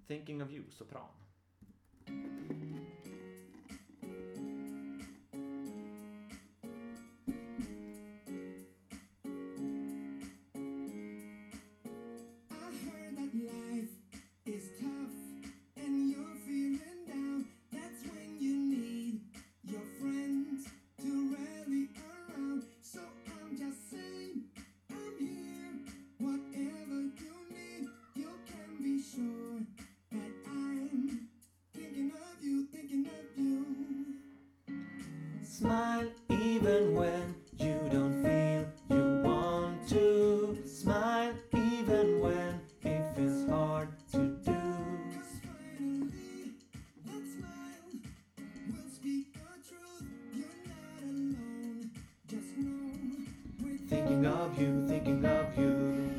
Thinking of you, sopran. Life is tough and you're feeling down. That's when you need your friends to rally around. So I'm just saying, I'm here. Whatever you need, you can be sure that I'm thinking of you, thinking of you. Smile even when you don't feel you want to. Smile even when it feels hard to do. 'Cause finally, that smile will speak the truth. You're not alone. Just know we're Thinking of you, thinking of you.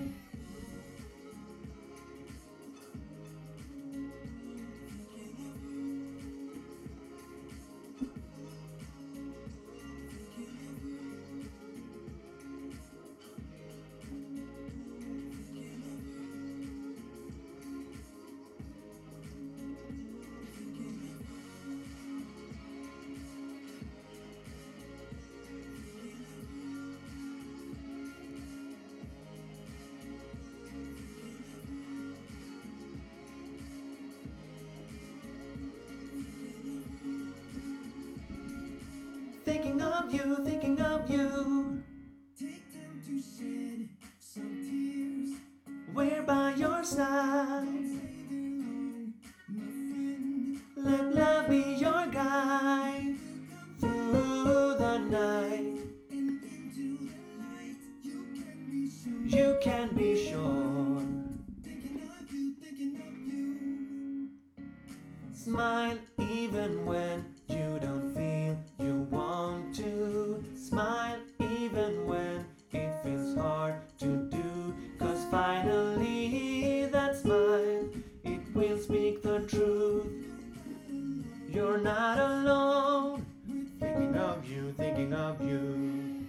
Thinking of you, thinking of you. take time to shed some tears. We're by your side. Stay there long, my friend. Let love be your guide through the night. And into the light, you can be sure. You can be sure. Thinking of you, thinking of you. Smile even when you don't feel you want to. Smile even when it feels hard to do. 'Cause finally that smile, it will speak the truth. You're not alone. Thinking of you, thinking of you.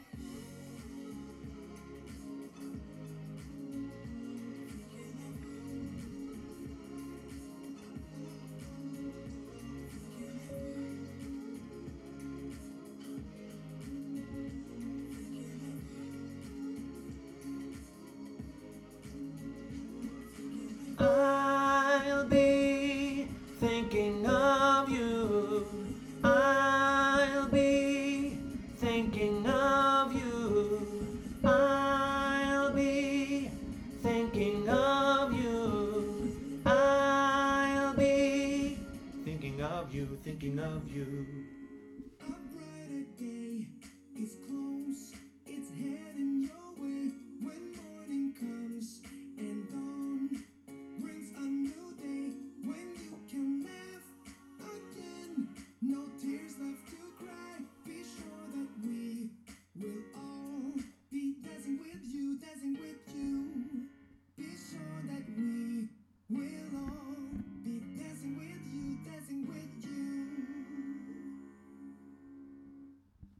I'll be thinking of you. I'll be thinking of you. I'll be thinking of you. I'll be thinking of you, thinking of you.